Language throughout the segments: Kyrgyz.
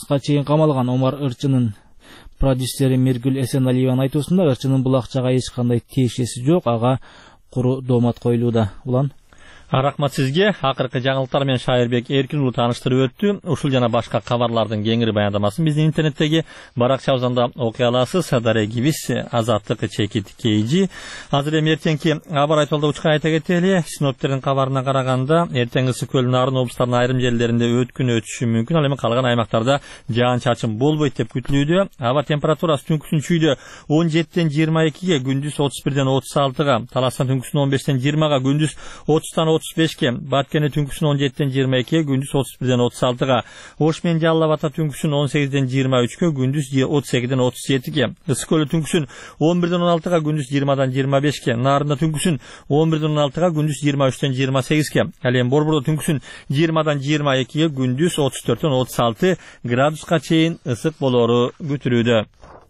жылга чейин камалган. Омар Ырчынын продюсери Миргүл Эсеналиеванын айтуусунда Ырчынын бул акчага эч кандай тиешеси жок, ага куру доомат коюлууда. Улан Рахмат сизге. Акыркы жаңылыктар менен Шайырбек Эркинұлы таныштырып өттү. Ушул жана башка кабарлардын кеңири баяндамасын биздин интернеттеги баракчабызда окуй аласыз. Дарек Гибис, Азаттык, Чекит, Кейжи. Азыр эми эртеңки аба айтылды учка айта кетели. Синоптиктердин кабарына караганда, эртең ысык көл нарын облустарынын айрым жерлеринде өткүн өтүшү мүмкүн. Ал эми калган аймактарда жаан-чачын болбойт деп күтүлүүдө. Аба температурасы түнкүсүн чүйдө 17ден 22ге, күндүз 31ден 36га, Таластан түнкүсүн 15ден 20га, күндүз 30дан 35ке, Баткене түнкүсүн 17ден 22ге, күндүз 31ден 36га, Ош менен Жалал Абад түнкүсүн 18ден 23ке, күндүз 32ден 37ге, Ысык көлү түнкүсүн 11ден 16га, күндүз 20дан 25ке, Нарында түнкүсүн 11ден 16га, күндүз 23ден 28ке, ал эми Борбордо түнкүсүн 20дан 22ге, күндүз 34ден 36 градуска чейин ысык болору күтүлүүдө.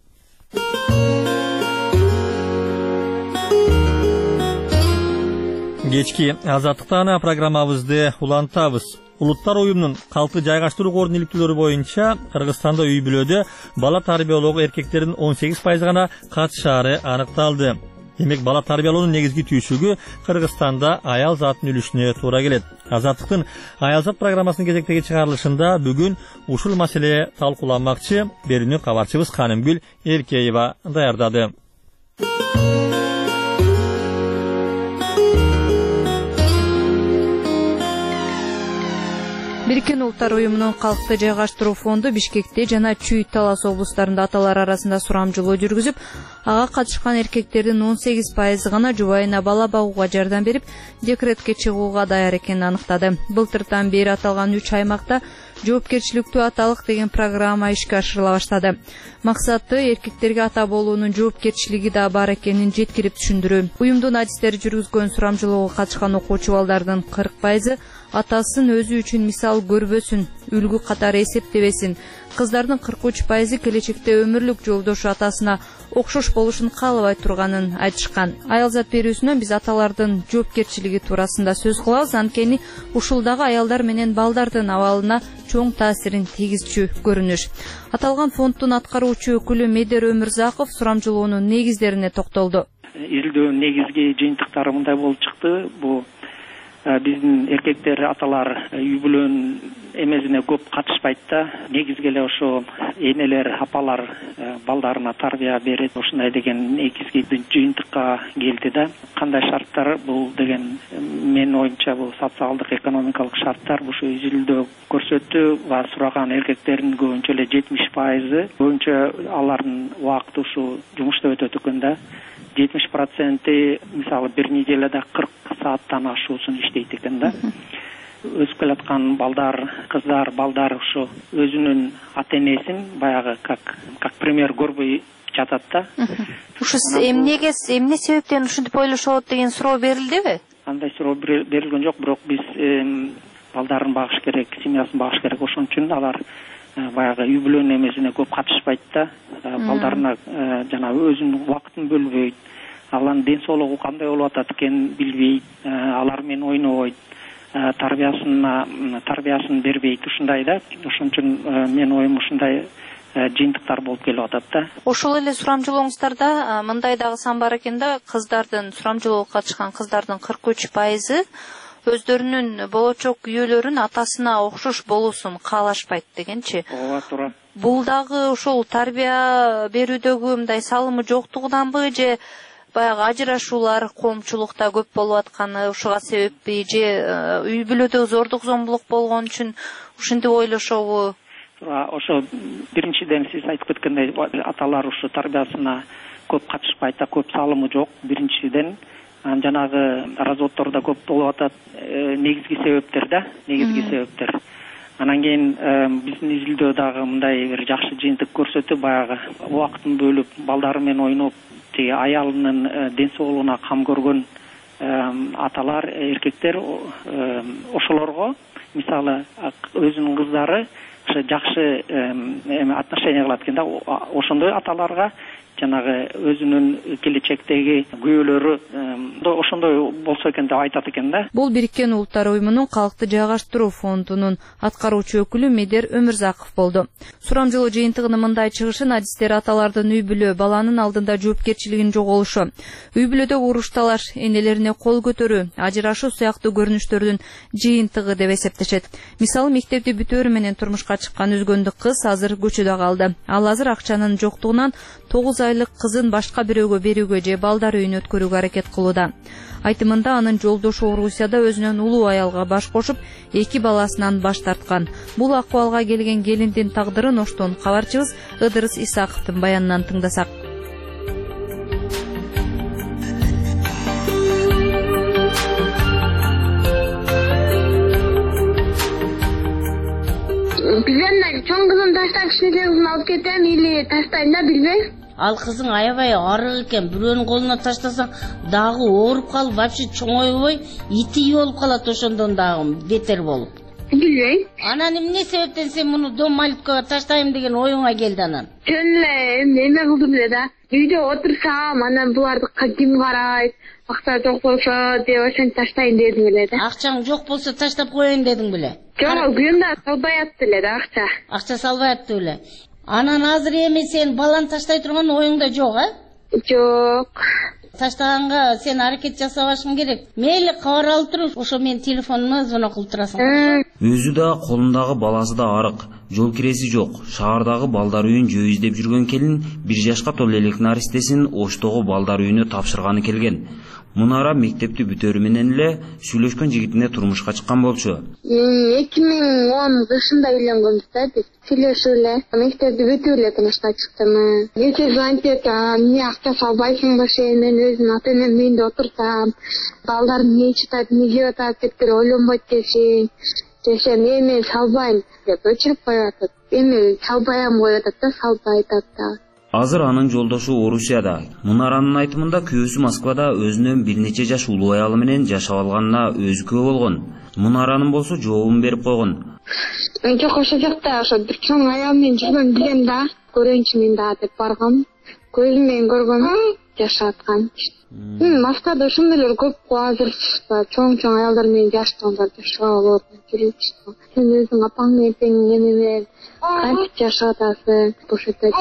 Кечки Азаттыктан программабызды улантабыз. Улуттар уюмунун калкты жайгаштыруу кордун иликтүүлөрү боюнча Кыргызстанда үй бүлөдө бала тарбиялоого эркектердин 18% гана катышаары аныкталды. Демек, бала тарбиялоонун негизги түйшүгү Кыргызстанда аял затын үлүшүнө туура келет. Азаттыктын аял зат программасынын кезектеги чыгарылышында бүгүн ушул маселе талкууланмакчы. Берүүнү кабарчыбыз Канымгүл Эркеева даярдады. Бириккен Улуттар уюмунун калкты жайгаштыруу фонду Бишкекте жана Чүй Талас облустарында аталар арасында сурамжылоо жүргүзүп, ага катышкан эркектердин 18% гана жубайына бала багууга жардам берип, декретке чыгууга даяр экенин аныктады. Былтыртан бери аталган 3 аймакта жоопкерчиликтүү аталык деген программа ишке ашырыла баштады. Максаты эркектерге ата болуунун жоопкерчилиги да бар экенин жеткирип түшүндүрүү. Уюмдун адистери жүргүзгөн сурамжылоого катышкан окуучу балдардын 40% атасын өзү үчүн мисал көрбөсүн, үлгү катары эсептебесин. Кыздардын 43% келечекте өмүрлүк жолдошу атасына окшош болушун каалабай турганын айтышкан. Аялзат берүүсүнөн биз аталардын жоопкерчилиги туурасында сөз кылабыз, анткени ушулдагы аялдар менен балдардын абалына чоң таасирин тийгизчү көрүнүш. Аталган фонддун аткаруучу өкүлү Медер Өмүрзаков сурамжылоонун негиздерине токтолду. Изилдөөнүн негизги жыйынтыктары мындай болуп чыкты. Бул биздин эркектер аталар үй бүлөнүн эмесине көп катышпайт да. Негизги эле ошо энелер, апалар балдарына тарбия берет. Ушундай деген негизги жыйынтыкка келди да. Кандай шарттар бул деген менин оюмча бул социалдык, экономикалык шарттар ушу изилдөө көрсөттү. Ва сураган эркектердин көбүнчө эле 70% көбүнчө алардын убакыты ушу жумушта өтөт экен да. 70% мисалы бир неделяда 40 сааттан ашуусун иштейт экен да. Өсүп келаткан балдар, кыздар, балдар ушу өзүнүн ата-энесин баягы как пример көрбөй жатат да. Ушу эмне себептен ушинтип ойлошот деген суроо берилдиби? Андай суроо берилген жок, бирок биз балдарын багыш керек, семьясын багыш керек. Ошон үчүн алар баягы үй бүлөнүн эмесине көп катышпайт да. Балдарына жана өзүнүн убактын бөлбөйт. Алардын ден соолугу кандай болуп атат экенин билбейт, алар менен ойнобойт, тарбиясын бербейт, ушундай да. Ошон үчүн менин оюм ушундай жыйынтыктар болуп келип атат да. Ошол эле сурамжылооңуздарда мындай дагы сан бар экен да, кыздардын сурамжылоого катышкан кыздардын 43% өздөрүнүн болочок күйөөлөрүн атасына окшош болуусун каалашпайт дегенчи. Ооба, туура. Бул дагы ошол тарбия берүүдөгү мындай салымы жоктугунанбы же баягы ажырашуулар коомчулукта көп болуп атканы ушуга себеппи же үй бүлөдө зордук зомбулук болгон үчүн ушинтип ойлошобу? Ошо биринчиден сиз айтып кеткендей аталар ушу тарбиясына көп катышпайт да, көп салымы жок. Биринчиден жанагы разводдор да көп болуп атат. Негизги себептер да, негизги себептер. Анан кийин биздин изилдөө дагы мындай бир жакшы жыйынтык көрсөттү. Баягы убактын бөлүп, балдары менен ойноп, теги аялынын ден соолугуна кам көргөн аталар, эркектер ошолорго мисалы өзүнүн кыздары жакшы отношение кылат экен да. Ошондой аталарга жанагы өзүнүн келечектеги күбөлөрү ошондой болсо экен деп айтат экен да. Бул Бириккен Улуттар уюмунун калкты жайгаштыруу фондунун аткаруучу өкүлү Медер Өмүрзаков болду. Сурамжылоо жыйынтыгынын мындай чыгышын адистер аталардын үй бүлө баланын алдында жоопкерчилигин жоголушу, үй бүлөдө уруш талаш, энелерине кол көтөрүү, ажырашуу сыяктуу көрүнүштөрдүн жыйынтыгы деп эсептешет. Мисалы, мектепти бүтөөрү менен турмушка чыккан үзгөндүк кыз азыр көчөдө калды. Ал азыр акчанын жоктугунан 9 айлык кызын башка бирөөгө берүүгө же балдар үйүнө өткөрүүгө аракет кылууда. Айтымында анын жолдошу Орусияда өзүнөн улуу аялга баш кошуп, 2 баласынан баш тарткан. Бул акыбалга келген келиндин тагдырын Оштон кабарчыбыз Ыдырыс Исаковдун баянынан тыңдасак. Билбейм, чоң кызым таштап кичинекей кызын алып кетем или таштайм да, билбейм. Ал кызың аябай арык экен, бирөөнүн колуна таштасаң дагы ооруп калып, вообще чоңойбой, ити болуп калат, ошондон дагы бетер болуп. Билбейм. Анан эмне себептен сен муну дом малюткага таштайм деген оюңа келди анан? Жөн эле эме кылдым эле да. Үйдө отурсам, анан буларды ким карайт, акча жок болсо деп ошентип таштайын дедим эле да. Акчаң жок болсо таштап коеюн дедиң беле? Жок, күйөөм салбай атты эле да акча. Акча салбай атты беле? Анан азыр эми сен баланы таштай турган оюңда жок, Жок. Таштаганга сен аракет жасабашың керек. Мейли кабар алып туруп, ошо менин телефонума звонок кылып турасың. Өзү да, колундагы баласы да арык, жол киреси жок. Шаардагы балдар үйүн жөө издеп жүргөн келин 1 жашка толо элек наристесин Оштогу балдар үйүнө тапшырганы келген. Мунара мектепти бүтөөрү менен эле сүйлөшкөн жигитине турмушка чыккан болчу. 2010 кышында үйленгөнбүз да биз. Сүйлөшүп эле мектепти бүтүп эле турмушка чыктым. Эки звонить этем, эмне акча салбайсыңбы сен, мен өзүм ата-энемдин үйүндө отурсам, балдар эмне ичет, эмне жеп атат деп ойлонбойт десең, десем мен салбайм деп өчүрүп коюп атат. Эми салбайам коюп атат да, салбай атат да. Азыр анын жолдошу Орусияда. Мунаранын айтымында күйөөсү Москвада өзүнөн бир нече жаш улуу аялы менен жашап алганына өзү күбө болгон. Мунаранын болсо жообун берип койгон. Жок, ошо жакта ошо бир чоң аял менен жүргөн билем да, көрөйүнчү мен да деп баргам. Көзүм менен көргөн жашап аткан. Москвада ошондойлор көп го азыр. Чоң аялдар менен жаштагандар жашап жүрүшүп. Сен өзүң апаң менен тең эме кантип жашап атасың? Ошентип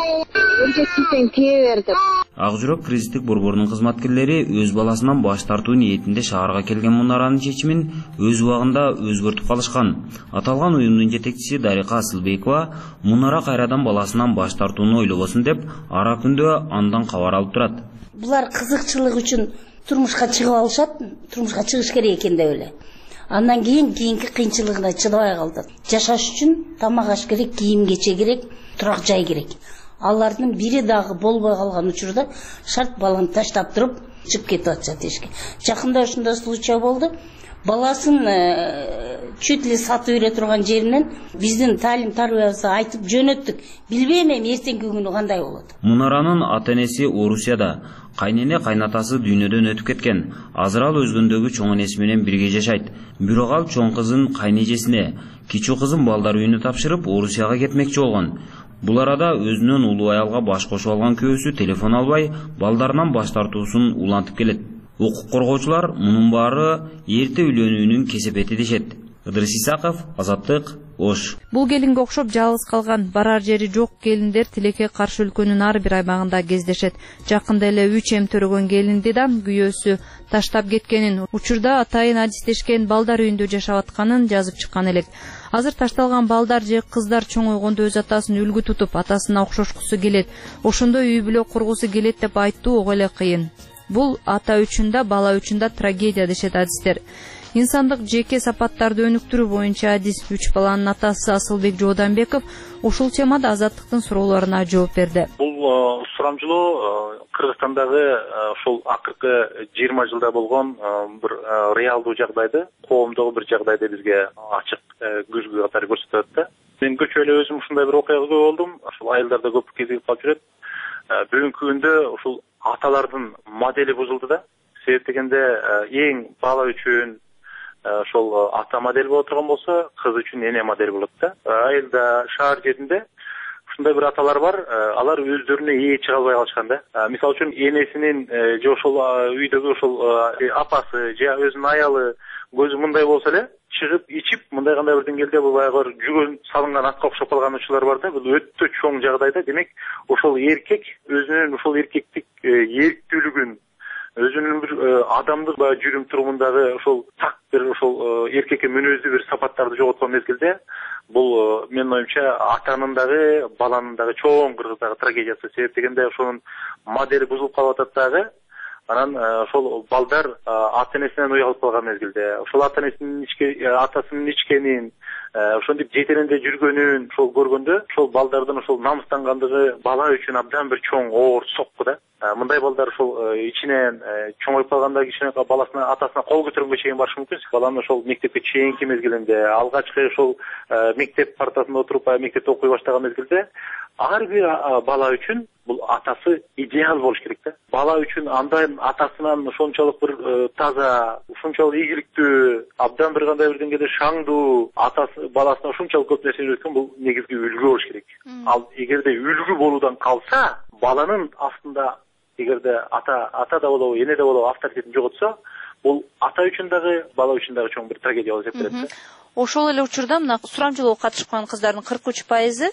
өргөтсөң тие бер деп. Ак жүрөк кризистик борборунун кызматкерлери өз баласынан баш тартуу ниетинде шаарга келген Мунаранын чечимин өз убагында өзгөртүп калышкан. Аталган уюмдун жетекчиси Дарика Асылбекова Мунара кайрадан баласынан баш тартууну ойлобосун деп ара күндө андан кабар алып турат. Булар кызыкчылык үчүн турмушка чыгып алышат, турмушка чыгыш керек экен деп эле. Андан кийинки кыйынчылыгына чыдабай калды. Жашаш үчүн тамак аш керек, кийим кече керек, турак жай керек. Алардын бири дагы болбой калган учурда шарт баланы таштап туруп чыгып кетип атышат эшикке. Жакында ушундай случай болду. Баласын чүт эле сатып бере турган жеринен биздин таалим тарбиябызга айтып жөнөттүк. Билбейм эми эртеңки күнү кандай болот. Мунаранын ата-энеси Орусияда, кайнене кайнатасы дүйнөдөн өтүп кеткен. Азыр ал өзгөндөгү чоң энеси менен бирге жашайт. Бирок ал чоң кызын кайнежесине, кичүү кызын балдар үйүнө тапшырып Орусияга кетмекчи болгон. Бул арада өзүнөн улуу аялга баш кошуп алган күйөөсү телефон албай, балдарынан баш тартуусун улантып келет. Укук коргоочулар мунун баары эрте үйлөнүүнүн кесепети дешет. Ыдырыс Исаков, Азаттык, Ош. Бул келинге окшоп жалгыз калган, барар жери жок келиндер тилекке каршы өлкөнүн ар бир аймагында кездешет. Жакында эле 3 эм төрөгөн келинди да күйөөсү таштап кеткенин, учурда атайын адистешкен балдар үйүндө жашап атканын жазып чыккан элек. Азыр ташталган балдар же кыздар чоңойгондо өз атасын үлгү тутуп, атасына окшошкусу келет, ошондой үй бүлө кургусу келет деп айтуу ого эле кыйын. Бул ата үчүн да, бала үчүн да трагедия дешет адистер. Инсандык жеке сапаттарды өнүктүрүү боюнча адис 3 баланын атасы Асылбек Жооданбеков ушул темада Азаттыктын суроолоруна жооп берди. Бул сурамжылоо Кыргызстандагы ушул акыркы 20 жылда болгон бир реалдуу жагдайды, коомдогу бир жагдайды бизге ачык көзгө катары көрсөтүп атат да. Мен көчө эле өзүм ушундай бир окуяга күбө болдум. Ушул айылдарда көп кезигип калып жүрөт. Бүгүнкү күндө ушул аталардын модели бузулду да. Себеп дегенде эң бала үчүн ошол ата модель боло турган болсо, кыз үчүн эне модель болот да. Айылда, шаар жеринде ушундай бир аталар бар, алар өздөрүнө ээ чыга албай калышкан да. Мисалы үчүн энесинин же ошол үйдөгү ошол апасы же өзүнүн аялы көзү мындай болсо эле чыгып ичип мындай кандай бир деңгээлде бул баягы жүгөн салынган атка окшоп калган учурлар бар да. Бул өтө чоң жагдайда. Демек ошол эркек өзүнүн ошол эркектик эрктүүлүгүн, өзүнүн бир адамдык жүрүм турумундагы ошол так бир ошол эркекке мүнөздүү бир сапаттарды жоготкон мезгилде бул менин оюмча атанын дагы баланын дагы чоң кыргыздагы трагедиясы. Себеп дегенде ошонун модели бузулуп калып атат дагы. Анан ошол балдар ата-энесинен уялып калган мезгилде, ошол атасынын ичкенин, ошентип жетеринде жүргөнүн ошол көргөндө, ошол балдардын ошол намыстангандыгы бала үчүн абдан бир чоң оор сокку да. Мындай балдар ошол ичинен чоңоюп калганда кичине баласына, атасына кол көтөргөнгө чейин барышы мүмкүн. Баланын ошол мектепке чейинки мезгилинде, алгачкы ошол мектеп партасында отуруп, мектепте окуй баштаган мезгилде ар бир бала үчүн бул атасы идеал болуш керек да. Бала үчүн андан атасынан ошончолук бир таза, ошончолук ийгиликтүү, абдан бир кандай бир деңгээлде шаңдуу, атасы баласына ошончолук көп нерсени үйрөткөн, бул негизги үлгү болуш керек. Ал эгерде үлгү болуудан калса, баланын астында эгерде ата да болобу, эне да болобу авторитетин жоготсо, бул ата үчүн дагы, бала үчүн дагы чоң бир трагедия болуп эсептелет. Ошол эле учурда мына сурамжылоого катышкан кыздардын 43%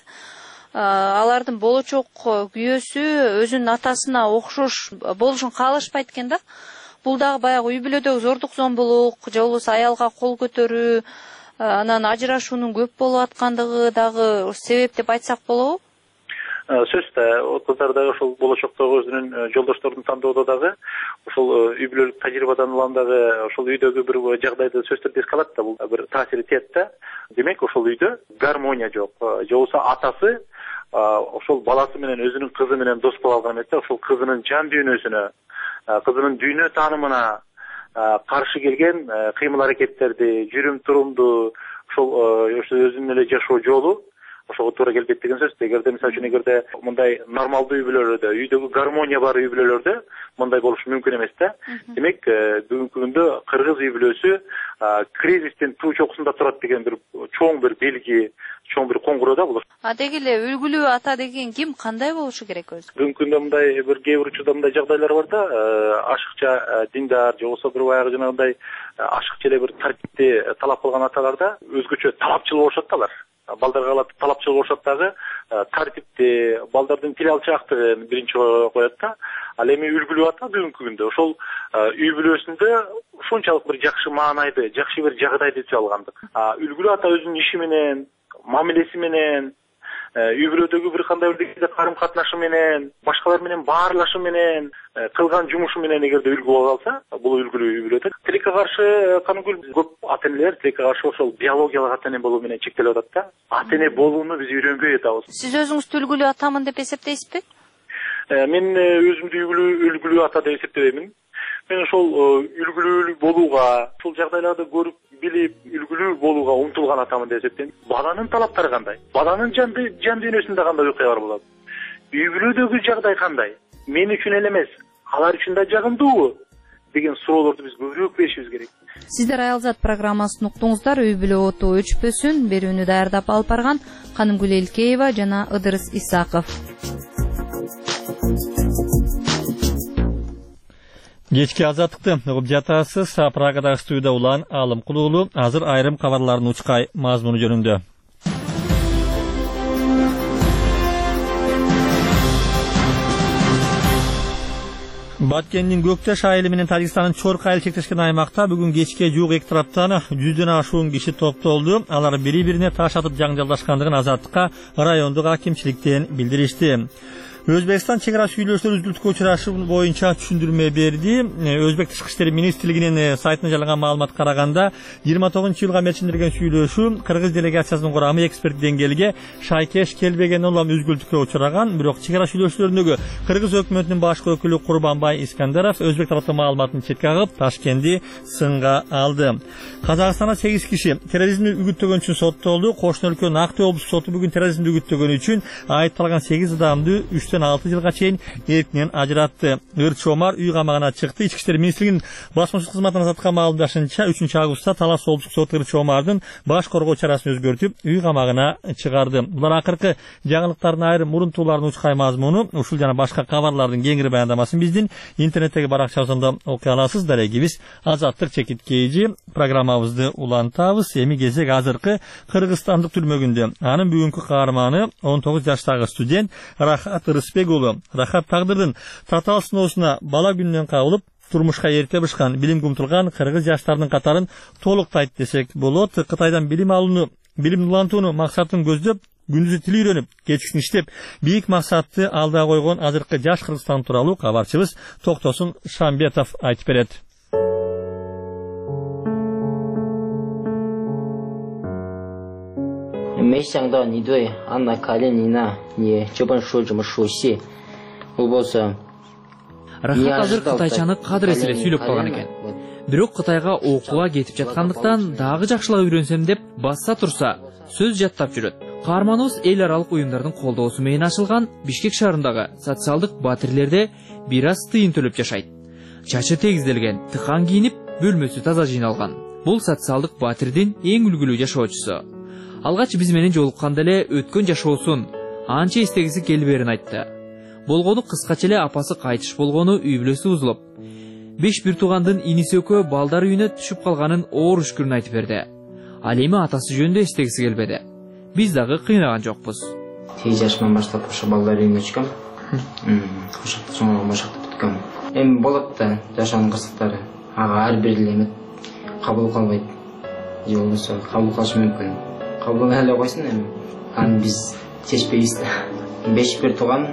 алардын болочок күйөөсү өзүнүн атасына окшош болушун каалашпайт экен да. Бул дагы баягы үй бүлөдөгү зордук зомбулук же болбосо аялга кол көтөрүү, анан ажырашуунун көп болуп аткандыгы дагы себеп деп айтсак болобу? Сөзсүз да, кыздар дагы ошол болочоктогу өзүнүн жолдошторун тандоодо дагы ошол үй бүлөлүк тажрыйбадан улам дагы ошол үйдөгү бир жагдайды сөзсүз түрдө эске алат да, бул бир таасир этет да. Демек ошол үйдө гармония жок. Же болбосо атасы ошол баласы менен өзүнүн кызы менен дос боло алган эмес да, ошол кызынын жан дүйнөсүнө, кызынын дүйнө таанымына каршы келген кыймыл аракеттерди, жүрүм турумду, ошол өзүнүн эле жашоо жолу ошого туура келбейт деген сөз. Эгерде мисалы үчүн эгерде мындай нормалдуу үй бүлөлөрдө, үйдөгү гармония бар үй бүлөлөрдө мындай болуш мүмкүн эмес да. Демек бүгүнкү күндө кыргыз үй бүлөсү кризистин туу чокусунда турат деген бир чоң бир белги, чоң бир коңгуроо да бул. Деги эле үлгүлүү ата деген ким, кандай болушу керек өзү? Бүгүнкү күндө мындай бир кээ бир учурда мындай жагдайлар бар да, ашыкча диндар же болбосо бир баягы жанагындай ашыкча эле бир тартипти талап кылган аталарда өзгөчө талапчыл болушат да алар. Балдарга талапчыл болушат дагы, тартипти, балдардын тил алчаактыгын биринчи коет да. Ал эми үлгүлүү ата бүгүнкү күндө ошол үй бүлөсүндө ушунчалык бир жакшы маанайды, жакшы бир жагдайды түзө алгандык. Үлгүлүү ата өзүнүн иши менен, мамилеси менен, үй бүлөдөгү бир кандай бир карым катнашы менен, башкалар менен баарлашы менен, кылган жумушу менен эгерде үлгү боло калса, бул үлгүлүү үй бүлөдө. Тилекке каршы Каныгүл көп ата-энелер тилекке каршы ошол биологиялык ата-эне болуу менен чектелип атат да. Ата-эне болууну биз үйрөнбөй атабыз. Сиз өзүңүздү үлгүлүү атамын деп эсептейсизби? Мен өзүмдү үлгүлүү ата деп эсептебеймин. Мен ошол үлгүлүү болууга, ушул жагдайларды көрүп, билип, үлгүлүү болууга умтулган атамын деп эсептейм. Баланын талаптары кандай? Баланын жан дүйнөсүндө кандай окуялар болот? Үй бүлөдөгү жагдай кандай? Мен үчүн эле эмес, алар үчүн да жагымдуубу деген суроолорду биз көбүрөөк беришибиз керек. Сиздер Аялзат программасын уктуңуздар. Үй бүлө оту өчпөсүн берүүнү даярдап алып барган Канымгүл Элкеева жана Ыдырыс Исаков. Кечки азаттыкты угуп жатасыз. Прагадагы студияда улан Алым Кулуулу. Азыр айрым кабарлардын учкай мазмуну жөнүндө. Баткендин Көктөш айылы менен Тажикстандын Чорк айылы чектешкен аймакта бүгүн кечке жуук эки тараптан 100дөн ашуун киши топтолду. Алар бири-бирине таш атып жаңжалдашкандыгын азаттыкка райондук акимчиликтен билдиришти. Өзбекстан чек ара сүйлөшүүлөр үзүлтүүгө учурашы боюнча түшүндүрмө берди. Өзбек тышкы иштер министрлигинин сайтына жарыяланган маалыматка караганда 29-жылга мерчиндирген сүйлөшүү кыргыз делегациясынын курамы эксперт деңгээлге шайкеш келбеген улам үзгүлтүккө учураган. Бирок чек ара сүйлөшүүлөрүндөгү кыргыз өкмөтүнүн башкы өкүлү Курбанбай Искандаров өзбек тараптын маалыматын четке кагып, Ташкентти сынга алды. Казакстанда 8 киши терроризмди үгүттөгөн үчүн соттолду. Кошуна өлкөнүн Акты облустук соту бүгүн терроризмди үгүттөгөн үчүн айыпталган 8 адамды 2-тен 6 жылга чейин эркинен ажыратты. Ырчы Омар үй камагына чыкты. Ички иштер министрлигинин басмачылык кызматынан саткан маалымдашынча 3-августта Талас облустук соты Ырчы Омардын баш коргоо чарасын өзгөртүп, үй камагына чыгарды. Булар акыркы жаңылыктардын айрым мурунтууларынын учкай мазмуну, ушул жана башка кабарлардын кеңири баяндамасын биздин интернеттеги баракчабызда окуй аласыз. Дарегибиз Азаттык чекиткейжи программабызды улантабыз. Эми кезек азыркы Кыргызстандык түрмөгүндө. Анын бүгүнкү каарманы 19 жаштагы студент Рахат Рыспек уулу. Рахат тагдырдын татаал сыноосуна бала күнүнөн кабылып, турмушка эрте бышкан, билимге умтулган кыргыз жаштарынын катарын толуктайт десек болот. Кытайдан билим улантууну максатын көздөп, күндүзү тил үйрөнүп, кечкисин иштеп, бийик максатты алдыга койгон азыркы жаш Кыргызстан тууралуу кабарчыбыз Токтосун Шамбетов айтып берет. Рахат азыр кытайчаны кадыр эле сүйлөп калган экен. Бирок Кытайга окууга кетип жаткандыктан дагы жакшылап үйрөнсөм деп басса турса, сөз жаттап жүрөт. Каарманыбыз эл аралык уюмдардын колдоосу менен ачылган Бишкек шаарындагы социалдык батирлерде бир аз тыйын төлөп жашайт. Чачы тегизделген, тыкан кийинип, бөлмөсү таза жыйналган. Бул социалдык батирдин эң үлгүлүү жашоочусу. Алгач биз менен жолукканда эле өткөн жашоосун анча эстегиси келберин айтты. Болгону кыскача эле апасы кайтыш болгону үй бүлөсү бузулуп, 5 бир туугандын иниси экөө балдар үйүнө түшүп калганын оор үшкүрүн айтып берди. Ал эми атасы жөнүндө эстегиси келбеди. Биз дагы кыйнаган жокпуз. 8 жашыман баштап ошо балдар үйүнө түшкөм. Ошокто чоңойгон ошокто бүткөм. Эми болот да жашоонун кырсыктары. Ага ар бир эле кабыл калбайт. Же болбосо кабыл кылышы мүмкүн. Кабыл эле койсун эми. Аны биз чечпейбиз да. 5 бир тууган,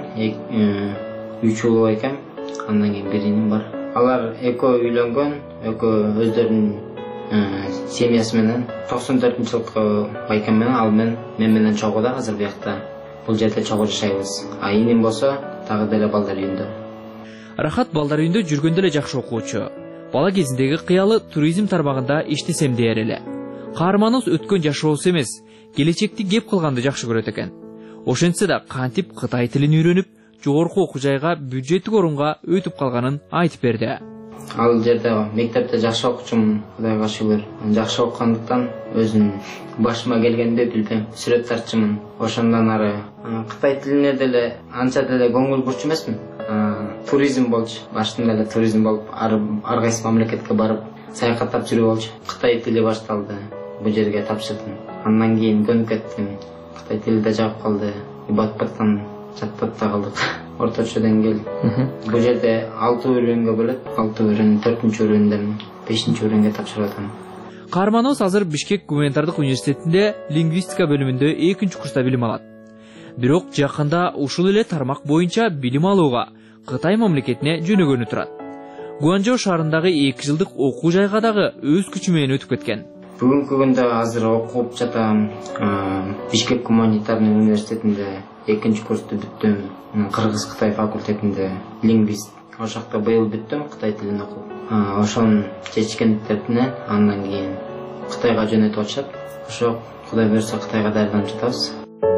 3 уулу экен. Андан кийин бир иним бар. Алар экөө үйлөнгөн, экөө өздөрүнүн семьясы менен 94-жылкы байкем менен ал мен менен чогуу да азыр биякта. Бул жерде чогуу жашайбыз. А иним болсо дагы деле балдар үйүндө. Рахат балдар үйүндө жүргөндө эле жакшы окуучу. Бала кезиндеги кыялы туризм тармагында иштесем дээр эле. Каарманыбыз өткөн жашоосу эмес, келечекти кеп кылганды жакшы көрөт экен. Ошентсе да кантип Кытай тилин үйрөнүп, жогорку окуу жайга бюджеттик орунга өтүп калганын айтып берди. Ал жерде мектепте жакшы окуучумун, Кудайга шүгүр. Жакшы окугандыктан өзүм башыма келгенде билбейм, сүрөт тартчумун. Ошондон ары Кытай тилине деле анча деле көңүл бурчу эмесмин. Туризм болчу. Баштында эле туризм болуп, ар кайсы мамлекетке барып, саякаттап жүрүп болчу. Кытай тили башталды. Бул жерге тапшырдым. Андан кийин көнүп кеттим. Кытай тили да жагып калды. Батпаттан жаттап да калдык. Орточо деңгээл. Бул жерде 6 өрөнгө бөлөт. 6 өрөн 4-өрөндөн 5-өрөнгө тапшырып атам. Каарманыбыз азыр Бишкек гуманитардык университетинде лингвистика бөлүмүндө 2-курста билим алат. Бирок жакында ушул эле тармак боюнча билим алууга Кытай мамлекетине жөнөгөнү турат. Гуанчжоу шаарындагы 2 жылдык окуу жайга дагы өз күчү менен өтүп кеткен. Бүгүнкү күндө азыр окуп жатам. Бишкек гуманитарный университетинде 2-курсту бүттүм. Кыргыз-Кытай факультетинде лингвист. Ошокто быйыл бүттүм Кытай тилин окуп. Ошон чечкендиктеринен андан кийин Кытайга жөнөтүп атышат. Ошо Кудай буйрса Кытайга даярданып жатабыз.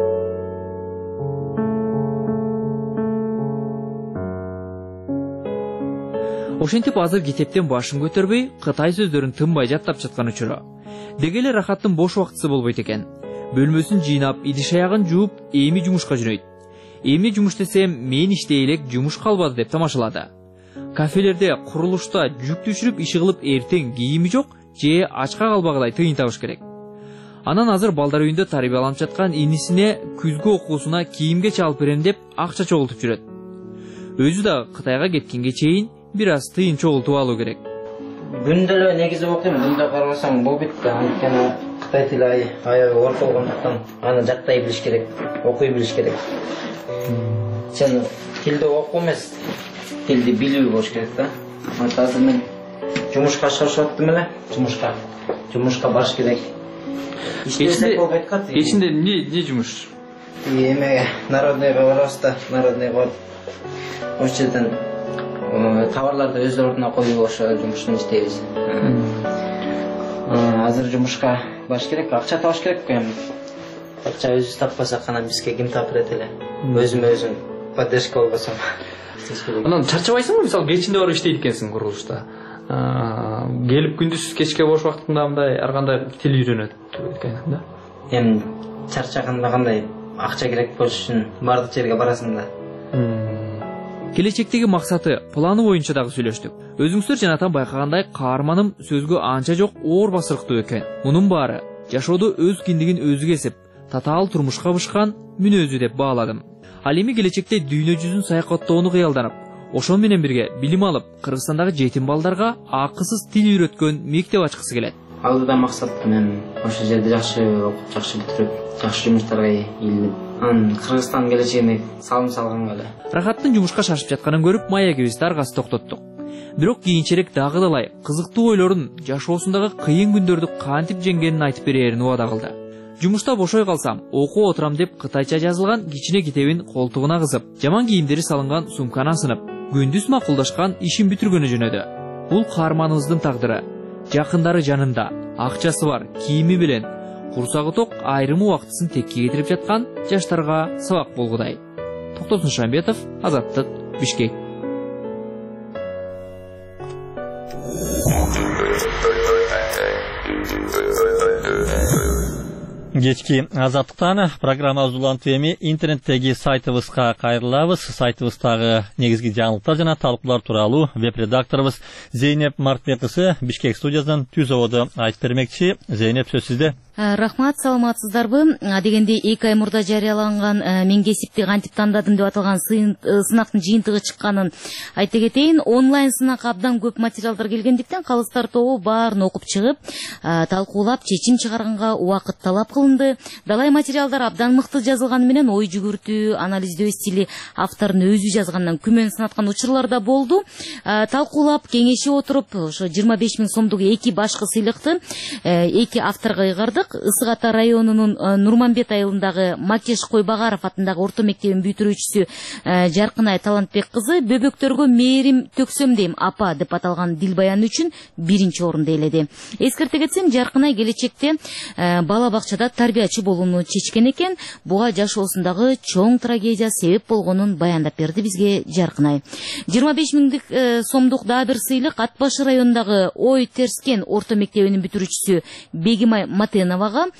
Ошентип азыр китептен башын көтөрбөй, Кытай сөздөрүн тынбай жаттап жаткан учуру. Деги эле Рахаттын бош убактысы болбойт экен. Бөлмөсүн жыйнап, идиш-аягын жууп, эми жумушка жөнөйт. Эми жумуш десем, мен иштей элек жумуш калбады деп тамашалады. Кафелерде, курулушта жүк түшүрүп иши кылып эртең кийими жок, же ачка калбагыдай тыйын табыш керек. Анан азыр балдар үйүндө тарбияланып жаткан инисине күзгү окуусуна кийимге чалып берем деп акча чогултуп жүрөт. Өзү да Кытайга кеткенге чейин бир аз тыйын чогултуп алуу керек. Күндө эле негизи окуйм, күндө карасаң болбойт да. Анткени Кытай тили аябай оор болгондуктан аны жаттай билиш керек, окуй билиш керек. Сен тилди окуу эмес, тилди билүү болуш керек да. Азыр мен жумушка чыгып аттым эле, жумушка барыш керек. Ичинде эмне жумуш? Эме народныйга барабыз да, народныйга ошол жерден товарларды өз ордуна коюп ошо жумушун иштейбиз. Азыр жумушка барыш керек, акча табыш керек эми. Акча өзүбүз таппасак анан бизге ким таптырат эле? Өзүм поддержка болбосо. Анан чарчабайсыңбы? Мисалы кечинде барып иштейт экенсиң курулушта. Келип күндүз кечке бош убактыңда мындай ар кандай тил үйрөнөт экен да. Эми чарчаганда кандай акча керек болуш үчүн бардык жерге барасың да. Келечектеги максаты, планы боюнча дагы сүйлөштүк. Өзүңүздөр жанатан байкагандай, каарманым сөзгө анча жок оор басырыктуу экен. Мунун баары жашоодо өз киндигин өзү кесип, татаал турмушка бышкан мүнөзү деп бааладым. Ал эми келечекте дүйнө жүзүн саякаттоону кыялданып, ошон менен бирге билим алып, Кыргызстандагы жетим балдарга акысыз тил үйрөткөн мектеп ачкысы келет. Алдыда максат мен ошол жерде жакшы окуп, жакшы бүтүрүп, жакшы жумуштарга ийилип, анан Кыргызстан келечегине салым салганга эле. Рахаттын жумушка шашып жатканын көрүп, маегибизди аргасы токтоттук. Бирок кийинчерээк дагы далай кызыктуу ойлорун, жашоосундагы кыйын күндөрдү кантип жеңгенин айтып берерин убада кылды. Жумушта бошой калсам, окуу отурам деп кытайча жазылган кичине китебин колтугуна кызып, жаман кийимдери салынган сумканы асынып, күндүз макулдашкан ишин бүтүргөнү жөнөдү. Бул каарманыбыздын тагдыры. Жакындары жанында, акчасы бар, кийими менен курсагы ток айрым убактысын текке кетирип жаткан жаштарга сабак болгудай. Токтосун Шамбетов, Азаттык, Бишкек. Кечки Азаттыктан программабыз улантып эми интернеттеги сайтыбызга кайрылабыз. Сайтыбыздагы негизги жаңылыктар жана талкуулар тууралуу веб-редакторубуз Зейнеп Мартбек кызы Бишкек студиясынан түз ободо айтып бермекчи. Зейнеп, сөз сизде. Рахмат, саламатсыздарбы? Дегенде 2 ай мурда жарыяланган мен кесипти кантип тандадым деп аталган сынактын жыйынтыгы чыкканын айта кетейин. Онлайн сынакка абдан көп материалдар келгендиктен калыстар тобу баарын окуп чыгып, талкуулап, чечим чыгарганга убакыт талап кылынды. Далай материалдар абдан мыкты жазылганы менен ой жүгүртүү, анализдөө стили автордун өзү жазгандан күмөн сынаткан учурлар да болду. Талкуулап, кеңешип отуруп, ошо 25 000 сомдук 2 башкы сыйлыкты 2 авторго ыйгардык. Ысык Ата районунун Нурманбет айылындагы Макеш Койбагаров атындагы орто мектебин бүтүрүүчүсү Жаркынай Талантбек кызы бөбөктөргө мээрим төксөм дейм апа деп аталган дилбаяны үчүн 1-чи орунду ээледи. Эскерте кетсем, Жаркынай келечекте бала бакчада тарбиячы болууну чечкен экен. Буга жашоосундагы чоң трагедия себеп болгонун баяндап берди бизге Жаркынай. 25 000 сомдук дагы бир сыйлык Ат башы районундагы Ой Терскен орто мектебинин бүтүрүүчүсү Бегимай Матеновага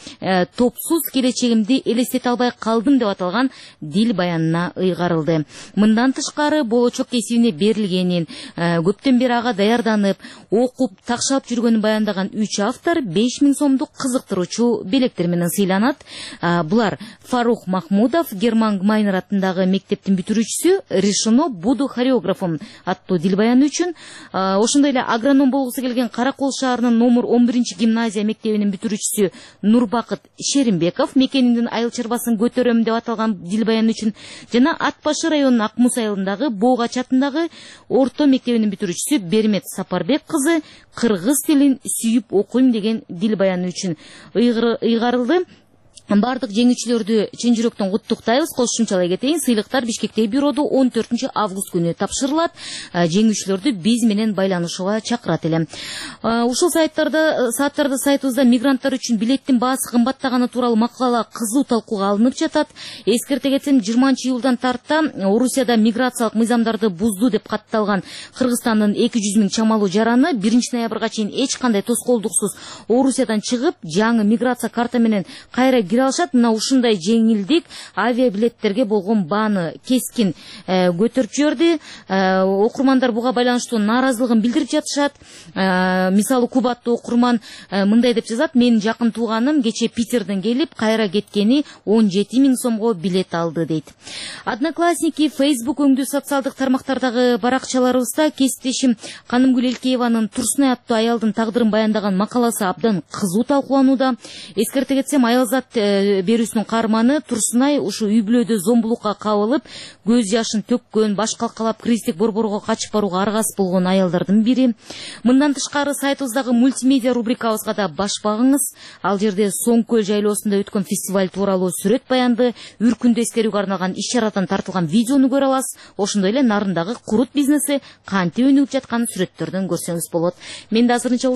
топсуз келечегимди элестете албай калдым деп аталган дил баянына ыйгарылды. Мындан тышкары болочок кесибине берилгенин, көптөн бери ага даярданып, окуп, такшалып жүргөнүн баяндаган 3 автор 5 000 сомдук кызыктыруучу белектер менен сыйланат. Булар Фарух Махмудов, Герман Гмайнер атындагы мектептин бүтүрүүчүсү, Решено буду хореографом аттуу дил баяны үчүн, ошондой эле агроном болгусу келген Каракол шаарынын номер 11 гимназия мектебинин бүтүрүүчүсү Нурбакыт Шеримбеков, мекениндин айыл чарбасын көтөрөм деп аталган дил баяны үчүн, жана Ат башы районунун Акмус айылындагы Боогач атындагы орто мектебинин бүтүрүүчүсү Бермет Сапарбек кызы кыргыз тилин сүйүп окуйм деген дил баяны үчүн ыйгарылды. Бардык жеңүүчүлөрдү чын жүрөктөн куттуктайбыз. Кошумчалай кетейин, сыйлыктар Бишкектеги бюроду 14 август күнү тапшырылат. Жеңүүчүлөрдү биз менен байланышууга чакырат элем. Ушул сааттарда сайтыбызда мигранттар үчүн билеттин баасы кымбаттаганы тууралуу макала кызуу талкууга алынып жатат. Эскерте кетсем, 20-июлдан тарта Орусияда миграциялык мыйзамдарды бузду деп катталган Кыргызстандын 200 000 чамалуу жараны 1 ноябрга чейин эч кандай тоскоолдуксуз Орусиядан чыгып, жаңы миграция карта менен кайра кире алышат. Мына ушундай жеңилдик авиабилеттерге болгон бааны кескин көтөрүп жиберди. Окурмандар буга байланыштуу нааразылыгын билдирип жатышат. Мисалы, Кубаттуу окурман мындай деп жазат: менин жакын тууганым кече Питерден келип, кайра кеткени 17 000 сомго билет алды дейт. Одноклассники, Facebook өңдүү социалдык тармактардагы баракчаларыбызда кесиптешим Канымгүл Элкееванын Турсунай аттуу аялдын тагдырын баяндаган макаласы абдан кызуу талкууланууда. Эскерте кетсем, Аялзат берүүсүнүн каарманы Турсунай ушу үй бүлөдө зомбулукка кабылып, көз жашын төккөн, баш калкалап, кризистик борборго качып барууга аргас болгон аялдардын бири. Мындан тышкары сайтыбыздагы мультимедиа рубрикабызга да баш багыңыз. Ал жерде Соңкөл жайлоосунда өткөн фестиваль тууралуу сүрөт баянды, үркүндү эскерүүгө арналган иш-чарадан тартылган видеону көрө аласыз. Ошондой эле нарындагы курут бизнеси кантип өнүгүп жатканын сүрөттөрдөн көрсөңүз болот. Менде азырынча ушул.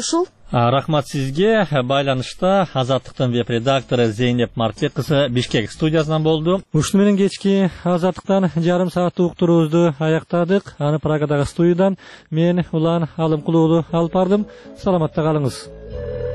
Рахмат сизге. Байланышта Азаттыктын веб редактору Зейнеп Мартбек кызы Бишкек студиясынан болду. Ушуну менен кечки Азаттыктан жарым сааттык уктуруубузду аяктадык. Аны Прагадагы студиядан мен Улан Алымкулуулу алып бардым. Саламатта калыңыз.